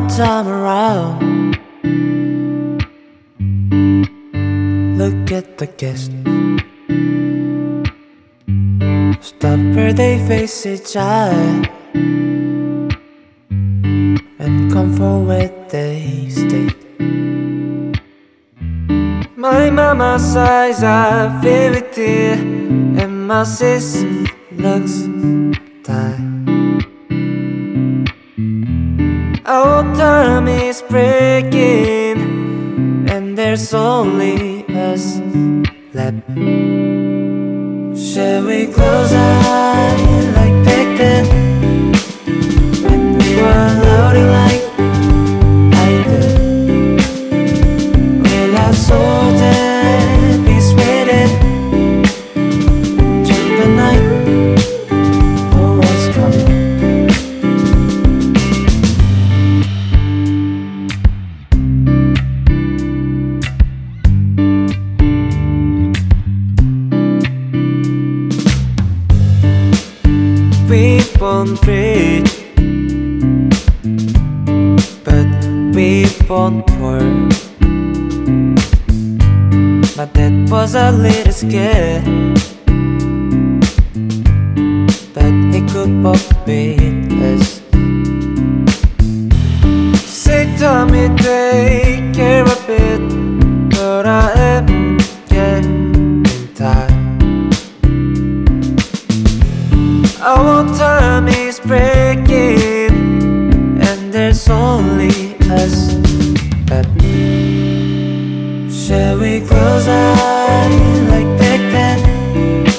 time around. Look at the guests, stop where they face each eye, and come for where they stay. My mama's eyes are filled with tear, and my sis looks tired. Our time is breaking, and there's only us left. Shall we close our eyes like back then, when we were loading like I do? Will our souls and be sweating into the night? Oh, what's coming? We won't breathe, but we won't work. My dad was a little scared, but he could walk with us. She told me take care of it, but I am getting tired. Our time is breaking, and there's only us left. Shall we close our eyes like back then,